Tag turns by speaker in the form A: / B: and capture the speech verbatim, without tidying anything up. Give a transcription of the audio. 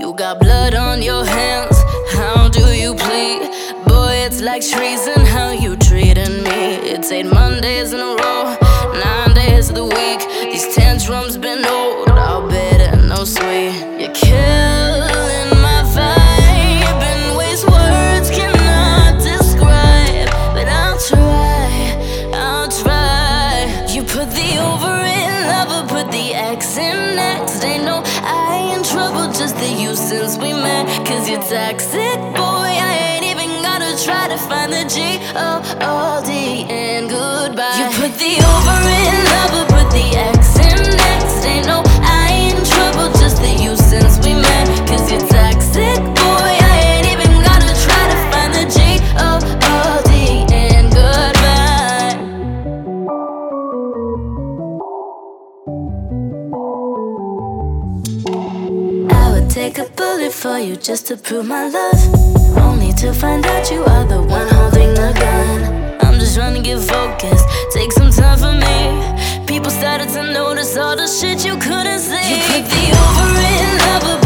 A: You got blood on your hands, how do you plead? Boy, it's like treason how you treating me. It's eight Mondays in a row, nine days of the week. These tantrums been old, I'll bet it no sweet. You're killing my vibe in ways words cannot describe. But I'll try, I'll try. You put the over in lover, put the X in next. Ain't no I in trouble, just the you since we met. Cause you're toxic, boy, I ain't even gotta try to find the G O O D and goodbye. You put the over in lover, put the X in next. Ain't no I in trouble, just the you since we met. Cause you're toxic, boy, I ain't even gotta try to find the G O O D and goodbye. I would take a bullet for you just to prove my love, only to find out you are the one holding the gun. I'm just trying to get focused, take some time for me. People started to notice all the shit you couldn't see. You put the over in love,